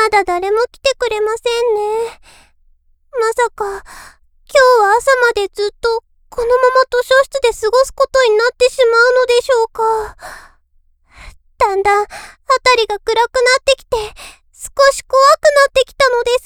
まだ誰も来てくれませんね。まさか、今日は朝までずっとこのまま図書室で過ごすことになってしまうのでしょうか。だんだん、あたりが暗くなってきて、少し怖くなってきたのです。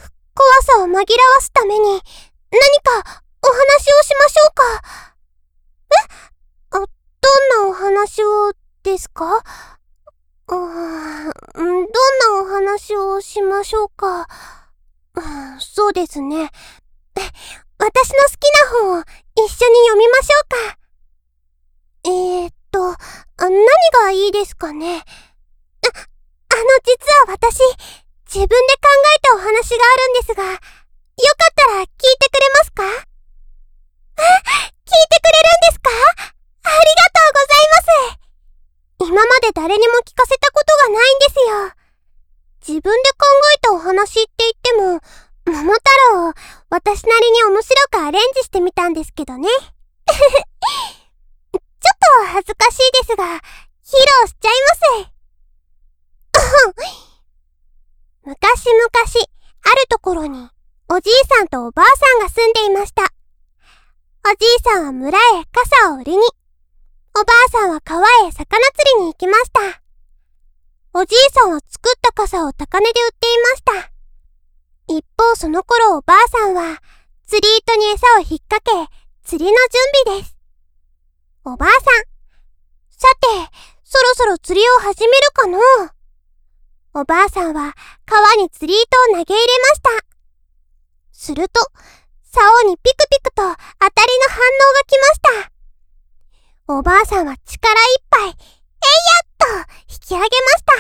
怖さを紛らわすために、何かお話をしましょうか。どんなお話をですか？どんなお話をしましょうか。そうですね。私の好きな本を一緒に読みましょうか。何がいいですかね。実は私、自分で考えたお話があるんですが、よかったら聞いてくれますか？聞いてくれるんですか？ありがとうございます。今まで誰にも聞かせたことがないんですよ。自分で考えたお話って言っても、桃太郎を私なりに面白くアレンジしてみたんですけどね。ちょっと恥ずかしいですが、披露しちゃいます。昔々、あるところに、おじいさんとおばあさんが住んでいました。おじいさんは村へ傘を売りに、おばあさんは川へ魚釣りに行きました。おじいさんは作った傘を高値で売っていました。一方その頃おばあさんは釣り糸に餌を引っ掛け釣りの準備です。おばあさん、さて、そろそろ釣りを始めるかの？おばあさんは川に釣り糸を投げ入れました。すると、竿にピクピクと当たりの反応が来ました。おばあさんは力いっぱい、えいやっと引き上げました。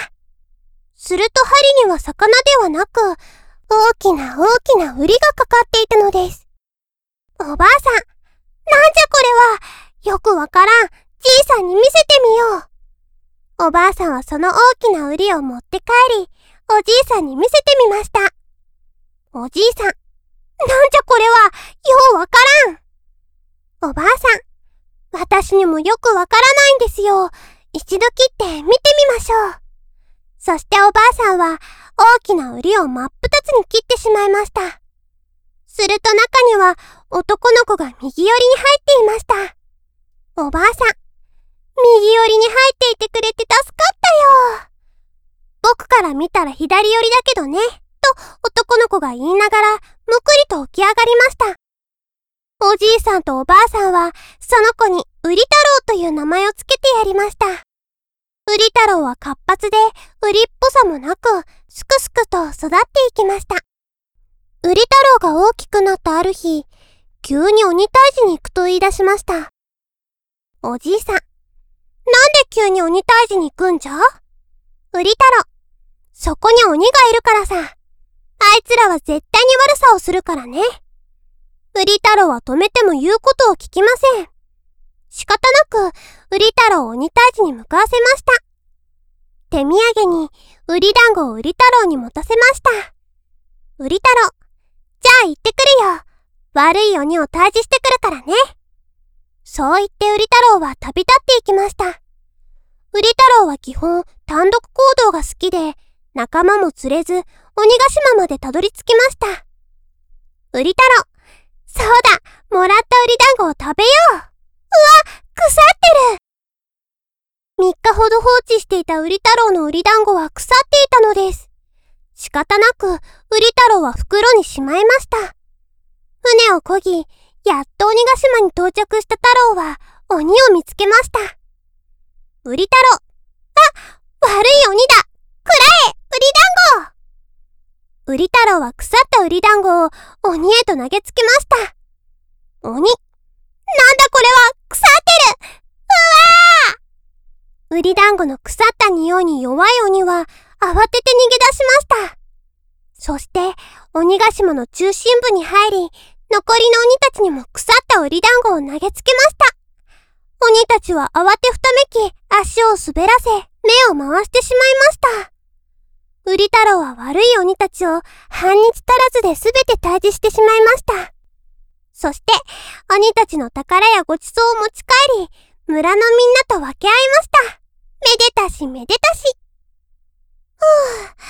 すると針には魚ではなく、大きなウリがかかっていたのです。おばあさん、なんじゃこれは、よくわからん、じいさんに見せてみよう。おばあさんはその大きなウリを持って帰り、おじいさんに見せてみました。おじいさん、なんじゃこれは、ようわからん。おばあさん、私にもよくわからないんですよ。一度切って見てみましょう。そしておばあさんは大きなウリを真っ二つに切ってしまいました。すると中には男の子が右寄りに入っていました。おばあさん、右寄りに入っていてくれて助かったよ。僕から見たら左寄りだけどね、と男の子が言いながらむくりと起き上がりました。おじいさんとおばあさんはその子にウリ太郎という名前をつけてやりました。ウリ太郎は活発でウリっぽさもなくすくすくと育っていきました。ウリ太郎が大きくなったある日、急に鬼退治に行くと言い出しました。おじいさん、なんで急に鬼退治に行くんじゃ？ウリ太郎、そこに鬼がいるからさ。あいつらは絶対に悪さをするからね。ウリ太郎は止めても言うことを聞きません。仕方なく、ウリ太郎を鬼退治に向かわせました。手土産に、ウリ団子をウリ太郎に持たせました。ウリ太郎、じゃあ行ってくるよ。悪い鬼を退治してくるからね。そう言ってウリ太郎は旅立っていきました。ウリ太郎は基本単独行動が好きで、仲間も連れず、鬼ヶ島までたどり着きました。ウリ太郎、そうだ、もらったウリ団子を食べよう。うわ、腐ってる。3日ほど放置していたウリ太郎のウリ団子は腐っていたのです。仕方なく、ウリ太郎は袋にしまいました。船を漕ぎ、やっと鬼ヶ島に到着した太郎は、鬼を見つけました。ウリ太郎、あ、悪い鬼だ。くらえ、ウリ団子。ウリ太郎は腐ったウリ団子を鬼へと投げつけました。鬼、なんだこれは、腐ってる。うわー。ウリ団子の腐った匂いに弱い鬼は慌てて逃げ出しました。そして鬼ヶ島の中心部に入り、残りの鬼たちにも腐ったウリ団子を投げつけました。鬼たちは慌てふためき足を滑らせ目を回してしまいました。ウリ太郎は悪い鬼たちを半日足らずで全て退治してしまいました。そして鬼たちの宝やごちそうを持ち帰り、村のみんなと分け合いました。めでたしめでたし。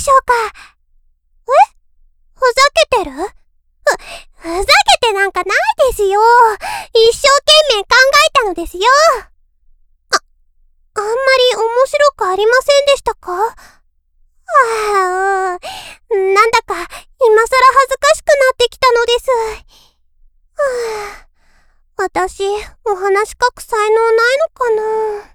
しょうか？ふざけてる？ふざけてなんかないですよ。一生懸命考えたのですよ。あんまり面白くありませんでしたか？なんだか今更恥ずかしくなってきたのです。私、お話書く才能ないのかな？